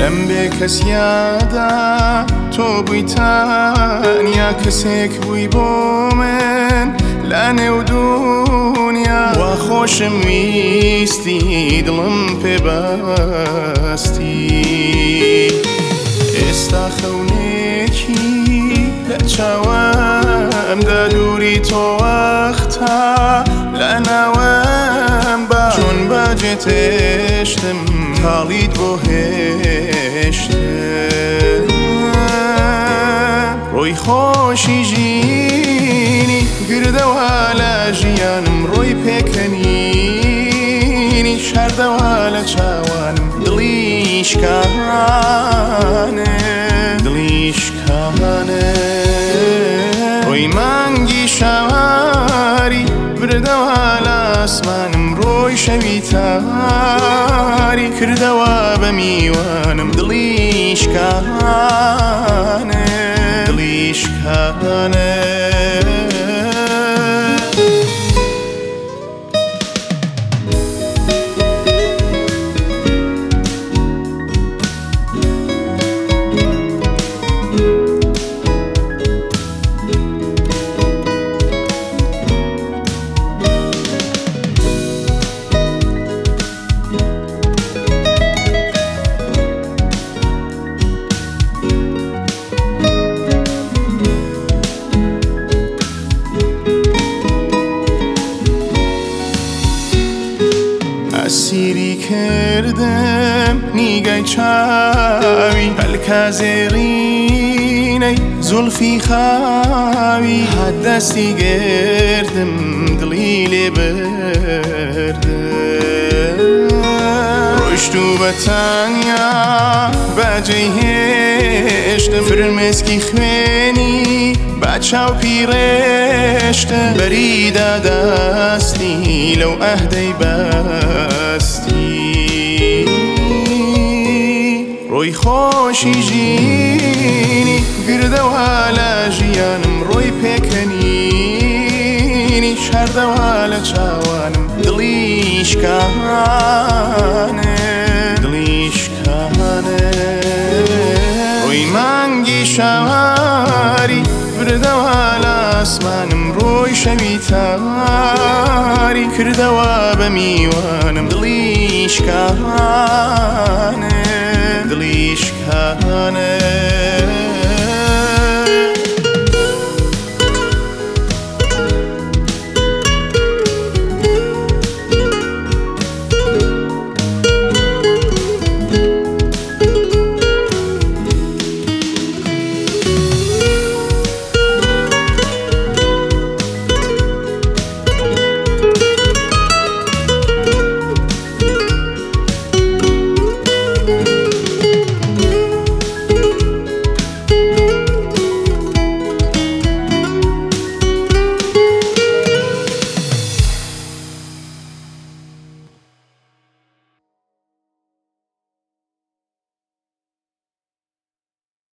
هەم بێ کەس یادا تۆ بووی تەنیا کەسێک بووی بۆ من لە نێو دونیا وا خۆشم ویستی دڵم پێ بەستی ئێستا خەونێکی لە چاوەمدا دووری تۆ وەختە لە ناوەم بە چۆن بەجێ تێشتم تاڵیت بۆ هێشتم ڕۆی خۆشی ژینی گردەوە لە ژیانم ڕۆی پێکەنینی شاردەوە لە چاوانم دڵی شکانێ ڕۆی مانگی شاواری بردەوە لە ئاسمانم ڕۆی شەوی تاری کردەوە بە میوانم دڵی شکانێ ئەسیری کردم نیگای چاوی هەلکە زێڕینەی زولفی خاوی هەدەستی گردم دڵی لێ بردم ڕۆیشتو بە تەنیا بەجێی هێشتم فرمێسکی خوێنی با چاو پیرێشتم بەریدا دەستی لەو ئەهدەی بەستی ڕۆی خۆشی ژینی گردەوە لە ژیانم ڕۆی پێکەنینی شاردەوە لە چاوانم دڵی شکانێ ڕۆی مانگی شاواری بردەوە لە ئاسمانم ڕۆی شەوی تاری کردەوە بە میوانم دڵی شکانێ